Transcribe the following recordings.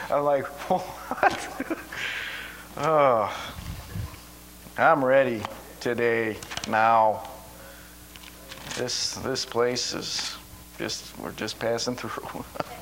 I'm like, what? Oh, I'm ready today, now. This place is we're just passing through.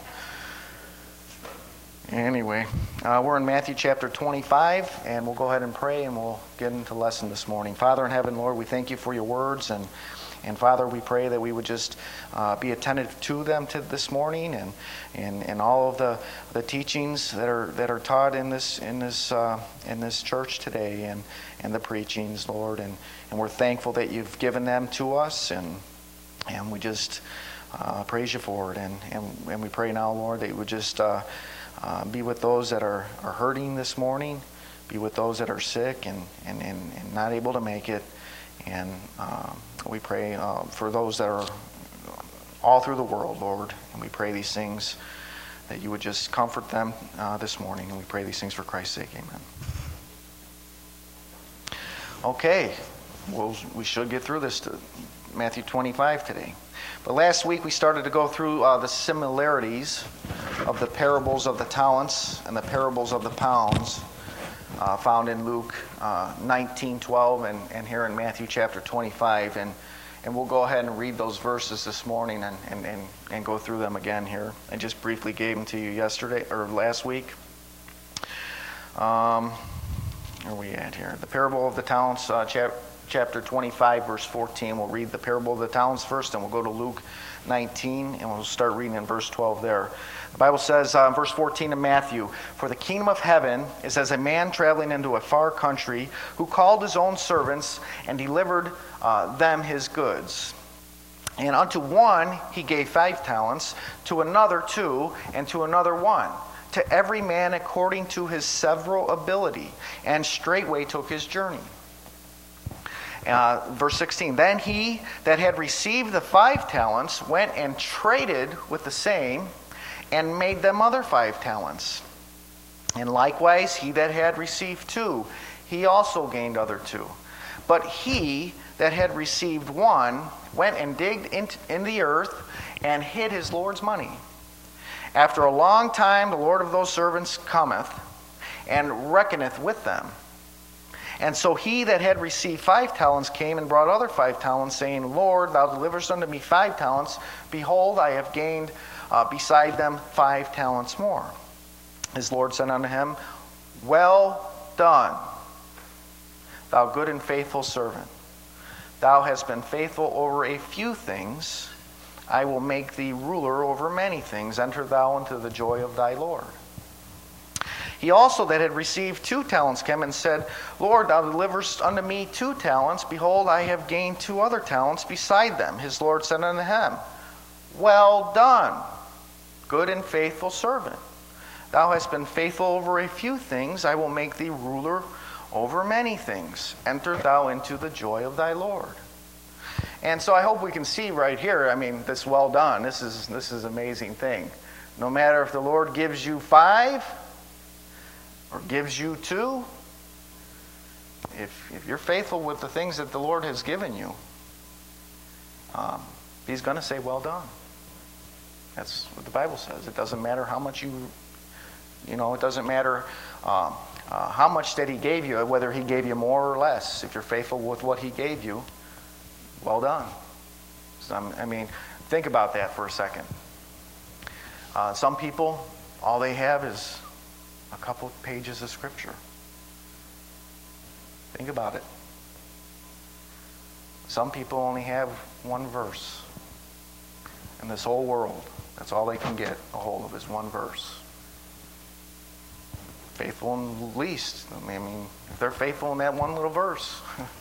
Anyway, we're in Matthew chapter 25, and we'll go ahead and pray, and we'll get into lesson this morning. Father in heaven, Lord, we thank you for your words, and Father, we pray that we would just be attentive to them this morning, and all of the teachings that are taught in this church today, and the preachings, Lord, and we're thankful that you've given them to us, and we just praise you for it, and we pray now, Lord, that you would just be with those that are hurting this morning, be with those that are sick and not able to make it, and we pray for those that are all through the world, Lord, and we pray these things, that you would just comfort them this morning, and we pray these things for Christ's sake. Amen. Okay, we should get through this to Matthew 25 today. But last week we started to go through the similarities of the parables of the talents and the parables of the pounds found in Luke 19:12 and here in Matthew chapter 25. And we'll go ahead and read those verses this morning and go through them again here. I just briefly gave them to you yesterday or last week. Where are we at here? The parable of the talents, chapter 25, verse 14. We'll read the parable of the talents first, and we'll go to Luke 19, and we'll start reading in verse 12 there. The Bible says, verse 14 of Matthew, "For the kingdom of heaven is as a man traveling into a far country, who called his own servants and delivered them his goods. And unto one he gave 5 talents, to another 2, and to another 1, to every man according to his several ability, and straightway took his journey." Verse 16, "Then he that had received the 5 talents went and traded with the same, and made them other 5 talents. And likewise he that had received 2, he also gained other 2. But he that had received 1 went and digged in the earth, and hid his Lord's money. After a long time the Lord of those servants cometh, and reckoneth with them. And so he that had received 5 talents came and brought other 5 talents, saying, Lord, thou deliverest unto me 5 talents. Behold, I have gained beside them 5 talents more. His Lord said unto him, Well done, thou good and faithful servant. Thou hast been faithful over a few things. I will make thee ruler over many things. Enter thou into the joy of thy Lord. He also that had received 2 talents came and said, Lord, thou deliverest unto me 2 talents. Behold, I have gained 2 other talents beside them. His Lord said unto him, Well done, good and faithful servant. Thou hast been faithful over a few things. I will make thee ruler over many things. Enter thou into the joy of thy Lord. And so I hope we can see right here, this well done. This is an amazing thing. No matter if the Lord gives you 5 or gives you 2, if you're faithful with the things that the Lord has given you, He's going to say, well done. That's what the Bible says. It doesn't matter how much it doesn't matter how much that He gave you, whether He gave you more or less. If you're faithful with what He gave you, well done. Think about that for a second. Some people, all they have is a couple of pages of Scripture. Think about it. Some people only have 1 verse. In this whole world, that's all they can get a hold of is 1 verse. Faithful in the least. If they're faithful in that 1 little verse,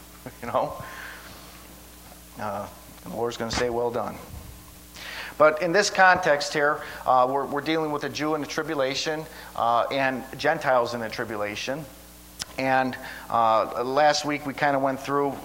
the Lord's going to say, well done. But in this context here, we're dealing with a Jew in the tribulation and Gentiles in the tribulation. And last week we kind of went through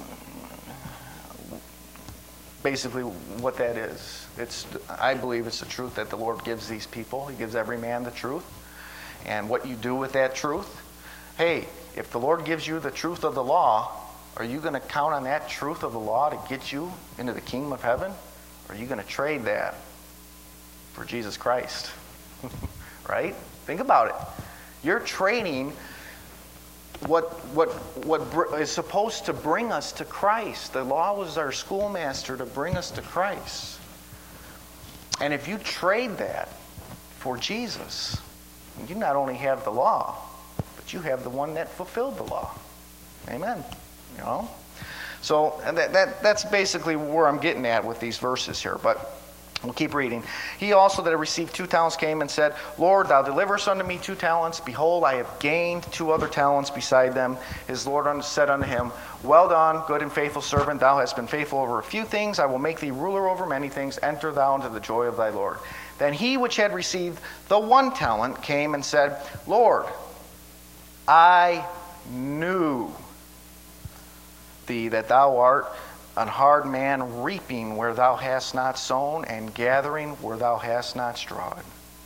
basically what that is. I believe it's the truth that the Lord gives these people. He gives every man the truth. And what you do with that truth. Hey, if the Lord gives you the truth of the law, are you going to count on that truth of the law to get you into the kingdom of heaven? Or are you going to trade that for Jesus Christ? Right? Think about it. You're trading what is supposed to bring us to Christ. The law was our schoolmaster to bring us to Christ. And if you trade that for Jesus, you not only have the law, but you have the one that fulfilled the law. Amen. You know? So that's basically where I'm getting at with these verses here. But we'll keep reading. He also that had received 2 talents came and said, Lord, thou deliverest unto me 2 talents. Behold, I have gained 2 other talents beside them. His Lord said unto him, Well done, good and faithful servant. Thou hast been faithful over a few things. I will make thee ruler over many things. Enter thou into the joy of thy Lord. Then he which had received the 1 talent came and said, Lord, I knew thee that thou art an hard man, reaping where thou hast not sown, and gathering where thou hast not strawed.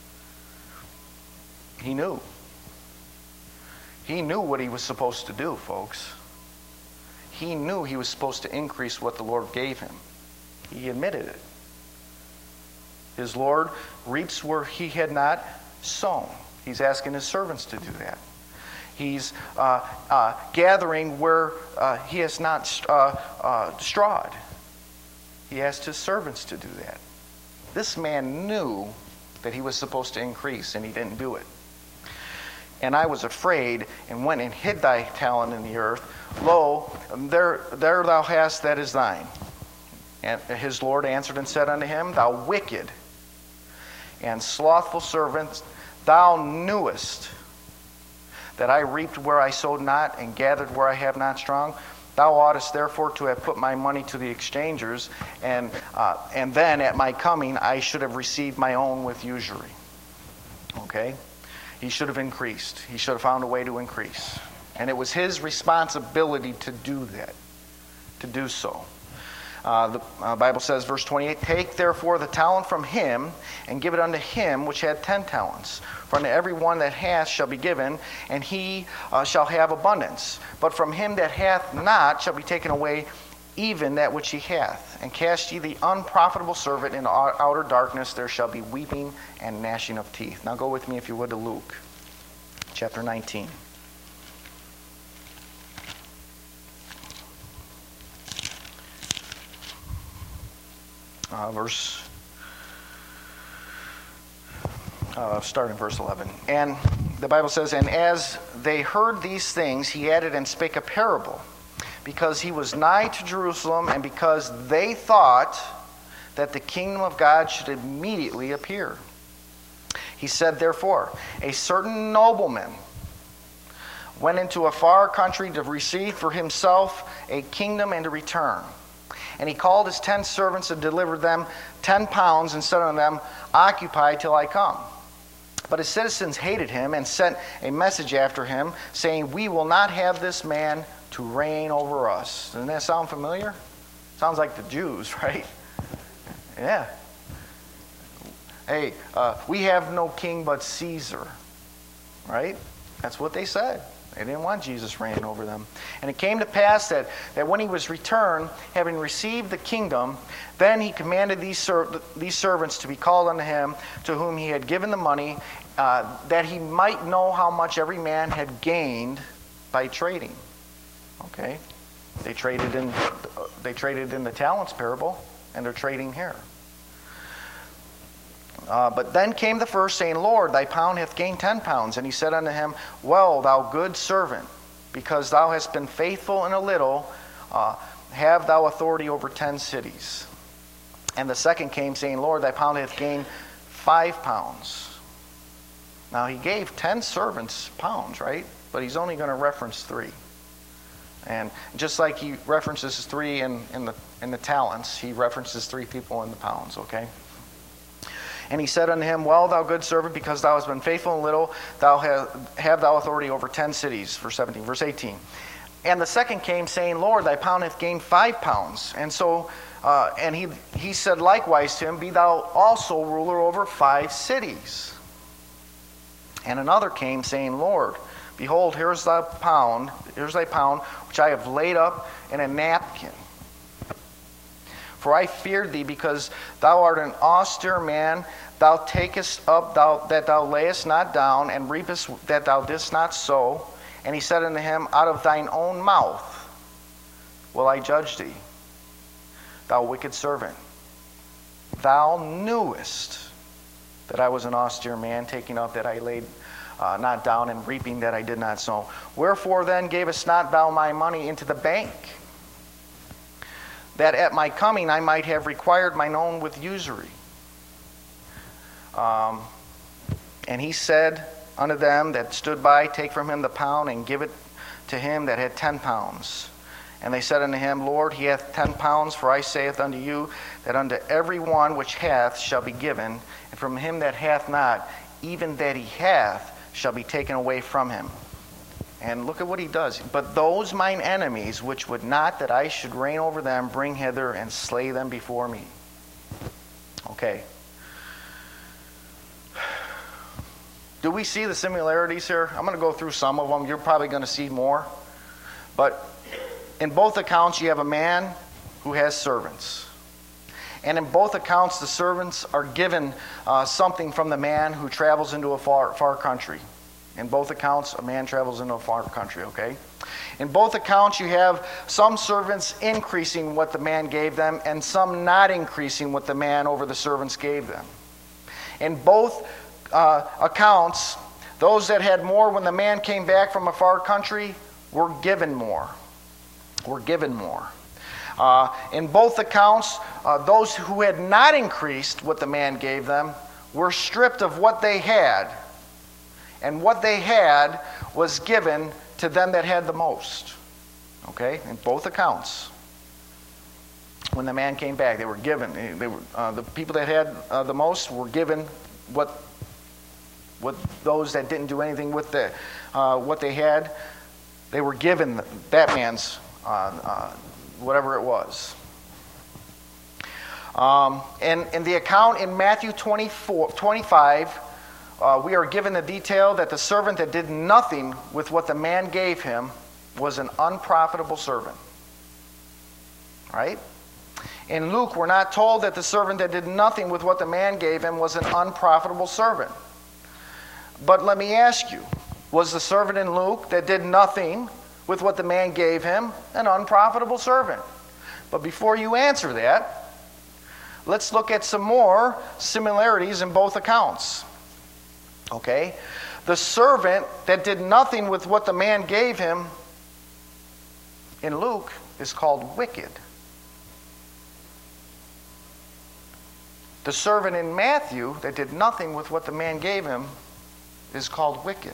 He knew. He knew what he was supposed to do, folks. He knew he was supposed to increase what the Lord gave him. He admitted it. His Lord reaps where he had not sown. He's asking his servants to do that. He's gathering where he has not strawed. He asked his servants to do that. This man knew that he was supposed to increase, and he didn't do it. And I was afraid, and went and hid thy talent in the earth. Lo, there thou hast that is thine. And his Lord answered and said unto him, Thou wicked and slothful servant, thou knewest that I reaped where I sowed not, and gathered where I have not strong. Thou oughtest therefore to have put my money to the exchangers, and then at my coming I should have received my own with usury. Okay? He should have increased. He should have found a way to increase. And it was his responsibility to do that, to do so. The Bible says, verse 28, Take therefore the talent from him, and give it unto him which had 10 talents. For unto every one that hath shall be given, and he shall have abundance. But from him that hath not shall be taken away even that which he hath. And cast ye the unprofitable servant into outer darkness, there shall be weeping and gnashing of teeth. Now go with me, if you would, to Luke, chapter 19. Starting verse 11. And the Bible says, And as they heard these things, he added and spake a parable, because he was nigh to Jerusalem, and because they thought that the kingdom of God should immediately appear. He said, Therefore, a certain nobleman went into a far country to receive for himself a kingdom and to return. And he called his 10 servants and delivered them 10 pounds and said unto them, Occupy till I come. But his citizens hated him and sent a message after him, saying, We will not have this man to reign over us. Doesn't that sound familiar? Sounds like the Jews, right? Yeah. Hey, we have no king but Caesar. Right? That's what they said. They didn't want Jesus reigning over them. And it came to pass that when he was returned, having received the kingdom, then he commanded these servants to be called unto him, to whom he had given the money, that he might know how much every man had gained by trading. Okay? They traded in the talents parable, and they're trading here. But then came the first, saying, Lord, thy pound hath gained 10 pounds. And he said unto him, Well, thou good servant, because thou hast been faithful in a little, have thou authority over 10 cities. And the second came, saying, Lord, thy pound hath gained 5 pounds. Now he gave 10 servants pounds, right? But he's only going to reference 3. And just like he references 3 in the talents, he references 3 people in the pounds, okay? And he said unto him, Well, thou good servant, because thou hast been faithful in little, thou have thou authority over 10 cities. Verse 17. Verse 18. And the second came, saying, Lord, thy pound hath gained 5 pounds. And so, and he said likewise to him, Be thou also ruler over 5 cities. And another came, saying, Lord, behold, here's thy pound, which I have laid up in a napkin. For I feared thee, because thou art an austere man. Thou takest up that thou layest not down, and reapest that thou didst not sow. And he said unto him, Out of thine own mouth will I judge thee, thou wicked servant. Thou knewest that I was an austere man, taking up that I laid not down, and reaping that I did not sow. Wherefore then gavest not thou my money into the bank, that at my coming I might have required mine own with usury? And he said unto them that stood by, Take from him the pound, and give it to him that had 10 pounds. And they said unto him, Lord, he hath 10 pounds, for I saith unto you, that unto every one which hath shall be given, and from him that hath not, even that he hath shall be taken away from him. And look at what he does. But those mine enemies, which would not that I should reign over them, bring hither and slay them before me. Okay. Do we see the similarities here? I'm going to go through some of them. You're probably going to see more. But in both accounts, you have a man who has servants. And in both accounts, the servants are given something from the man who travels into a far country. In both accounts, a man travels into a far country, okay? In both accounts, you have some servants increasing what the man gave them, and some not increasing what the man over the servants gave them. In both accounts, those that had more when the man came back from a far country were given more. In both accounts, those who had not increased what the man gave them were stripped of what they had. And what they had was given to them that had the most. Okay? In both accounts. When the man came back, they were given. The people that had the most were given what those that didn't do anything with what they had, they were given that man's whatever it was. And in the account in Matthew 25, we are given the detail that the servant that did nothing with what the man gave him was an unprofitable servant. Right? In Luke, we're not told that the servant that did nothing with what the man gave him was an unprofitable servant. But let me ask you, was the servant in Luke that did nothing with what the man gave him an unprofitable servant? But before you answer that, let's look at some more similarities in both accounts. Okay? The servant that did nothing with what the man gave him in Luke is called wicked. The servant in Matthew that did nothing with what the man gave him is called wicked.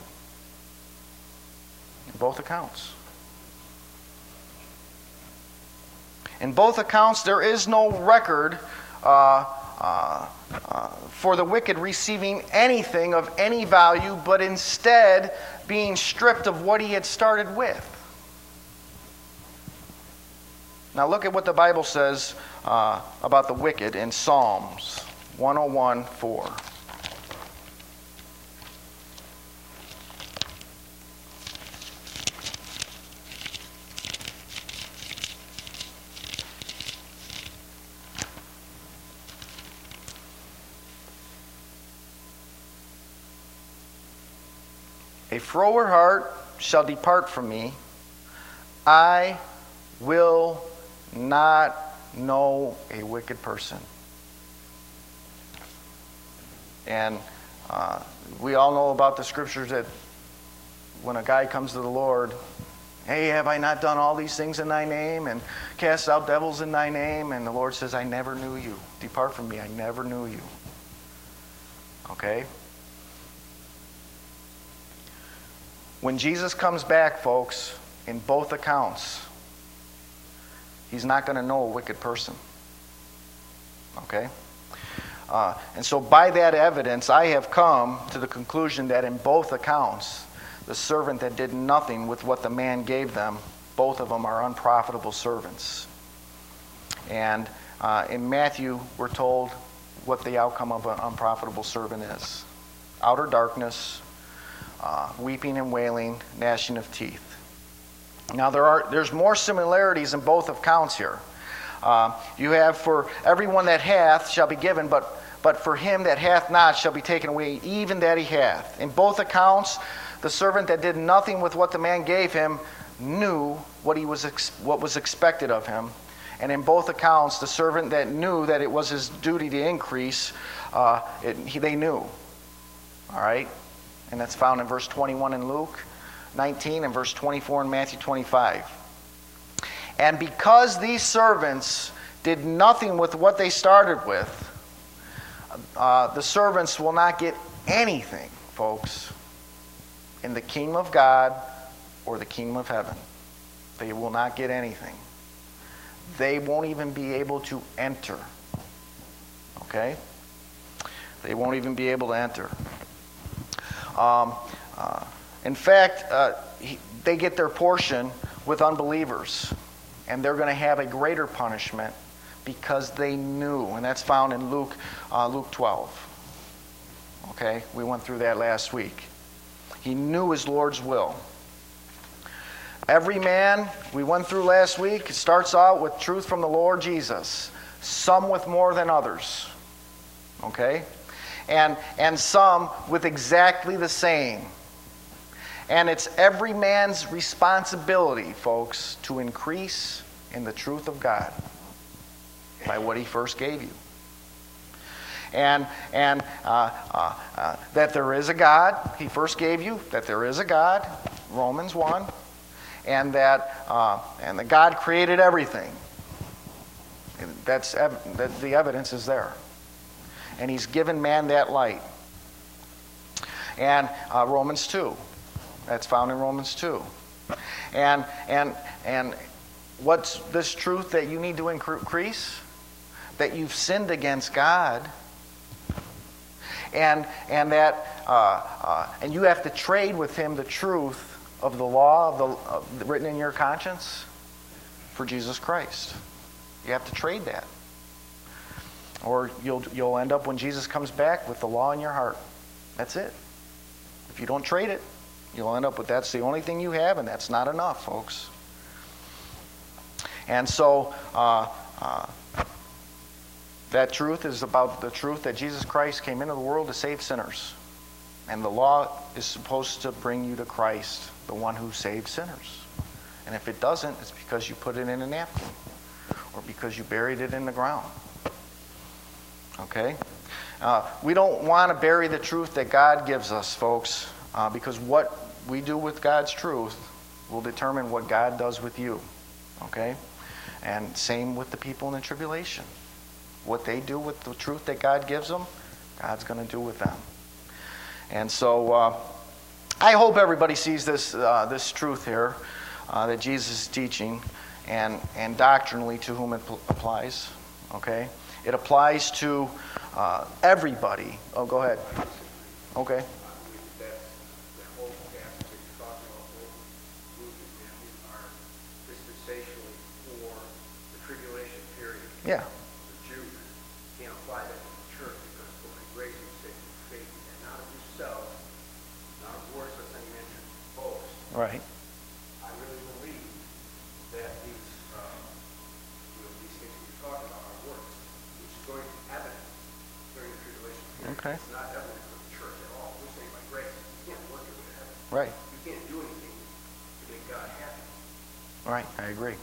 In both accounts. In both accounts, there is no record for the wicked receiving anything of any value, but instead being stripped of what he had started with. Now look at what the Bible says about the wicked in Psalms 101:4. A froward heart shall depart from me. I will not know a wicked person. And we all know about the scriptures that when a guy comes to the Lord, hey, have I not done all these things in thy name and cast out devils in thy name? And the Lord says, I never knew you. Depart from me, I never knew you. Okay? When Jesus comes back, folks, in both accounts, he's not going to know a wicked person. Okay? And so by that evidence, I have come to the conclusion that in both accounts, the servant that did nothing with what the man gave them, both of them are unprofitable servants. And in Matthew, we're told what the outcome of an unprofitable servant is. Outer darkness, weeping and wailing, gnashing of teeth. Now there's more similarities in both accounts here. You have, for everyone that hath shall be given, but for him that hath not shall be taken away, even that he hath. In both accounts, the servant that did nothing with what the man gave him knew what was expected of him. And in both accounts, the servant that knew that it was his duty to increase, they knew. All right? And that's found in verse 21 in Luke 19 and verse 24 in Matthew 25. And because these servants did nothing with what they started with, the servants will not get anything, folks, in the kingdom of God or the kingdom of heaven. They will not get anything. They won't even be able to enter. Okay? They won't even be able to enter. In fact, they get their portion with unbelievers. And they're going to have a greater punishment because they knew. And that's found in Luke 12. Okay? We went through that last week. He knew his Lord's will. Every man, we went through last week, it starts out with truth from the Lord Jesus. Some with more than others. Okay? And some with exactly the same. And it's every man's responsibility, folks, to increase in the truth of God by what he first gave you. And that there is a God, he first gave you, that there is a God, Romans 1, and that God created everything. That the evidence is there. And he's given man that light. And Romans 2. That's found in Romans 2. And what's this truth that you need to increase? That you've sinned against God. And you have to trade with him the truth of the law written in your conscience for Jesus Christ. You have to trade that. Or you'll end up when Jesus comes back with the law in your heart. That's it. If you don't trade it, you'll end up with that's the only thing you have, and that's not enough, folks. And so that truth is about the truth that Jesus Christ came into the world to save sinners. And the law is supposed to bring you to Christ, the one who saves sinners. And if it doesn't, it's because you put it in a napkin or because you buried it in the ground. Okay? We don't want to bury the truth that God gives us, folks, because what we do with God's truth will determine what God does with you. Okay? And same with the people in the tribulation. What they do with the truth that God gives them, God's going to do with them. And so I hope everybody sees this truth here that Jesus is teaching, and doctrinally to whom it applies. Okay? It applies to everybody. Oh, go ahead. Okay. Yeah. The Jew can't apply that to the church because for my grace you say through faith and not of yourself, not of works, as any mention boast. Right. I really believe that these things we talk about are works, which is going to be evident during the tribulation period. Okay. It's not evident for the church at all. We're saying by grace, you can't work your way to heaven. Right. You can't do anything to make God happy. Right. I agree.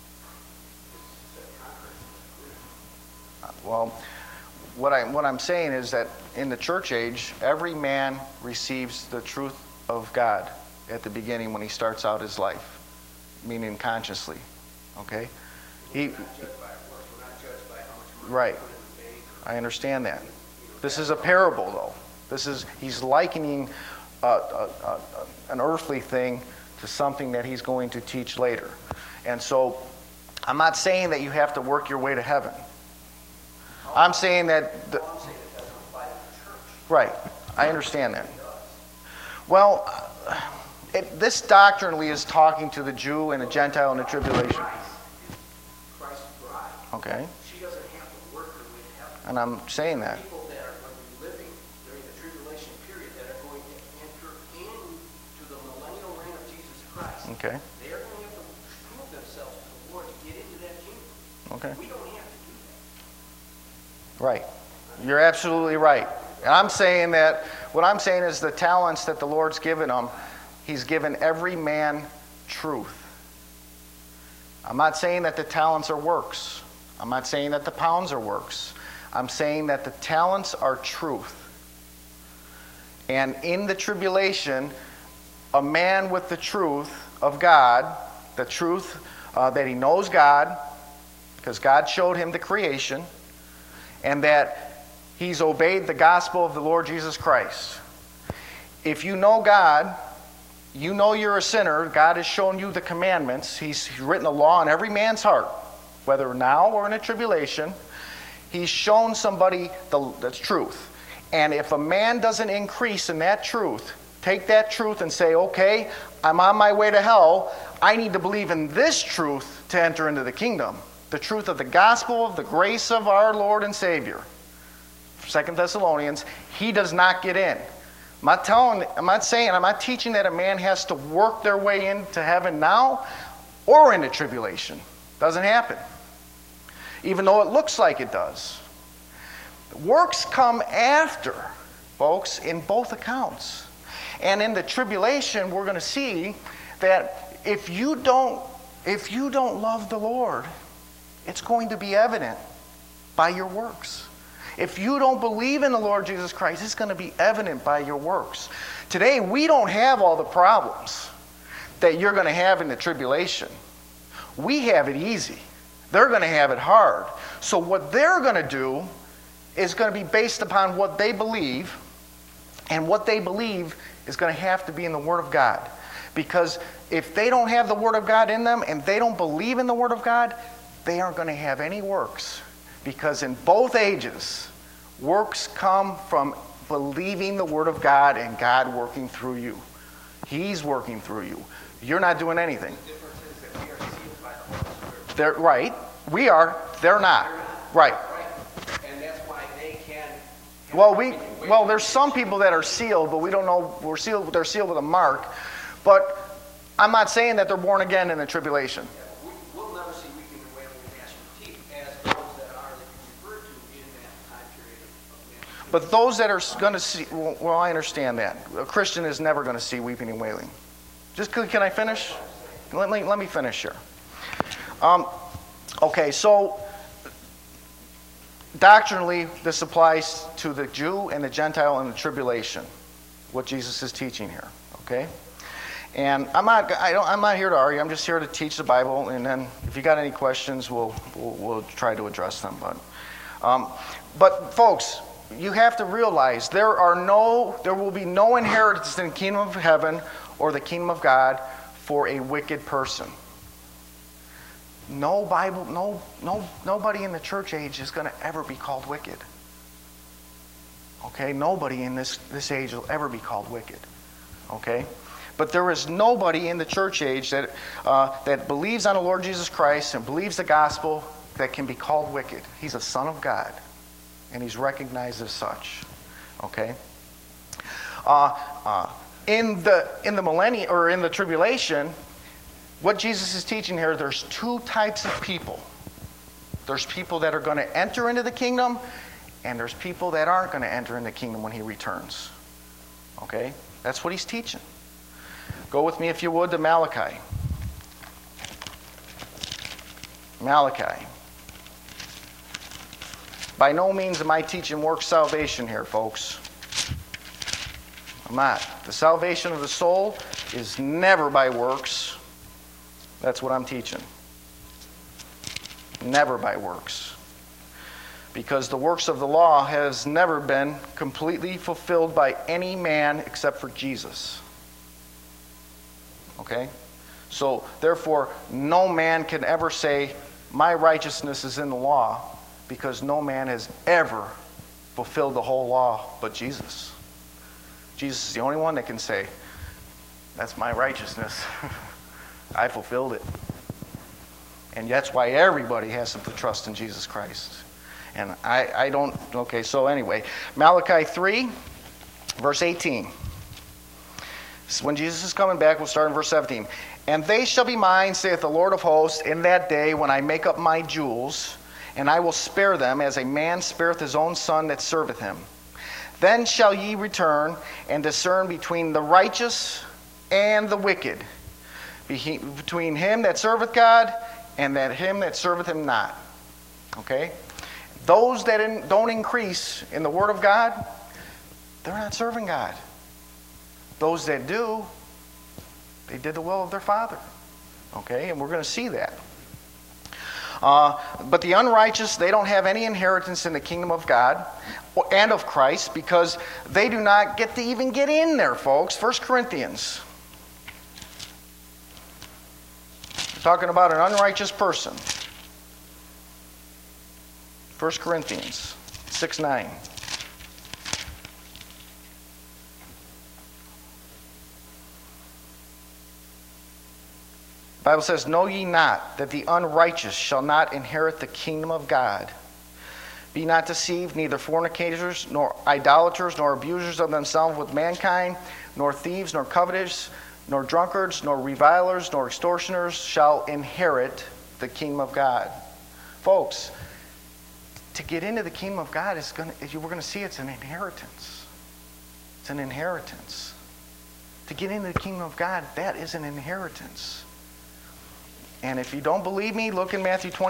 Well, what I'm saying is that in the church age, every man receives the truth of God at the beginning when he starts out his life, meaning consciously. Okay? We're not judged by our works. We're not judged by how much money Right. we put in the bank. I understand that. This is a parable, though. He's likening an earthly thing to something that he's going to teach later. And so, I'm not saying that you have to work your way to heaven. I'm saying that... I'm saying it doesn't apply to the church. Right. I understand that. Well, this doctrinally is talking to the Jew and the Gentile in the tribulation. Christ's bride. Okay. She doesn't have to work her way to heaven. And I'm saying that. People that are going to be living during the tribulation period that are going to enter into the millennial reign of Jesus Christ. Okay. They are going to have to prove themselves to the Lord to get into that kingdom. Okay. We don't have to do that. Right. You're absolutely right. And I'm saying that, what I'm saying is the talents that the Lord's given them, He's given every man truth. I'm not saying that the talents are works. I'm not saying that the pounds are works. I'm saying that the talents are truth. And in the tribulation, a man with the truth of God, the truth that he knows God, because God showed him the creation, and that he's obeyed the gospel of the Lord Jesus Christ. If you know God, you know you're a sinner. God has shown you the commandments. He's written a law in every man's heart, whether now or in a tribulation. He's shown somebody the truth. And if a man doesn't increase in that truth, take that truth and say, okay, I'm on my way to hell. I need to believe in this truth to enter into the kingdom. The truth of the gospel of the grace of our Lord and Savior. 2 Thessalonians, he does not get in. I'm not teaching that a man has to work their way into heaven now or into tribulation. Doesn't happen. Even though it looks like it does. Works come after, folks, in both accounts. And in the tribulation, we're going to see that if you don't love the Lord, it's going to be evident by your works. If you don't believe in the Lord Jesus Christ, it's going to be evident by your works. Today, we don't have all the problems that you're going to have in the tribulation. We have it easy. They're going to have it hard. So what they're going to do is going to be based upon what they believe, and what they believe is going to have to be in the Word of God. Because if they don't have the Word of God in them and they don't believe in the Word of God, they aren't going to have any works. Because in both ages, works come from believing the Word of God and God working through you. He's working through you. You're not doing anything. The difference is that we are sealed by the Holy Spirit. They're right. We are. They're not. Right. And that's why they can. Well, there's some people that are sealed, but we don't know. They're sealed with a mark. But I'm not saying that they're born again in the tribulation. We'll never see weeping and wailing and gnashing of teeth as those that are that you referred to in that time period of man. But those that are going to see, well, I understand that. A Christian is never going to see weeping and wailing. Can I finish? Let me finish here. Okay, so doctrinally, this applies to the Jew and the Gentile in the tribulation, what Jesus is teaching here. Okay, and I'm not here to argue. I'm just here to teach the Bible, and then if you got any questions, we'll try to address them. But folks, you have to realize there will be no inheritance in the kingdom of heaven or the kingdom of God for a wicked person. Nobody in the church age is going to ever be called wicked. Okay, nobody in this age will ever be called wicked. Okay, but there is nobody in the church age that believes on the Lord Jesus Christ and believes the gospel that can be called wicked. He's a son of God, and he's recognized as such. Okay. In the millennium or in the tribulation, what Jesus is teaching here, there's two types of people. There's people that are going to enter into the kingdom, and there's people that aren't going to enter into the kingdom when he returns. Okay? That's what he's teaching. Go with me, if you would, to Malachi. Malachi. By no means am I teaching works salvation here, folks. I'm not. The salvation of the soul is never by works. That's what I'm teaching. Never by works. Because the works of the law has never been completely fulfilled by any man except for Jesus. Okay? So, therefore, no man can ever say, my righteousness is in the law, because no man has ever fulfilled the whole law but Jesus. Jesus is the only one that can say, that's my righteousness. I fulfilled it. And that's why everybody has to trust in Jesus Christ. And I don't, okay, so anyway. Malachi 3, verse 18. When Jesus is coming back, we'll start in verse 17. And they shall be mine, saith the Lord of hosts, in that day when I make up my jewels, and I will spare them, as a man spareth his own son that serveth him. Then shall ye return and discern between the righteous and the wicked, between him that serveth God and him that serveth him not. Okay? Those that don't increase in the Word of God, they're not serving God. Those that do, they did the will of their Father. Okay? And we're going to see that. But the unrighteous, they don't have any inheritance in the kingdom of God and of Christ, because they do not get to even get in there, folks. 1 Corinthians. We're talking about an unrighteous person. 1 Corinthians 6:9. The Bible says, know ye not that the unrighteous shall not inherit the kingdom of God? Be not deceived, neither fornicators, nor idolaters, nor abusers of themselves with mankind, nor thieves, nor covetous, nor drunkards, nor revilers, nor extortioners shall inherit the kingdom of God. Folks, to get into the kingdom of God, we're going to see it's an inheritance. It's an inheritance. To get into the kingdom of God, that is an inheritance. And if you don't believe me, look in Matthew 20.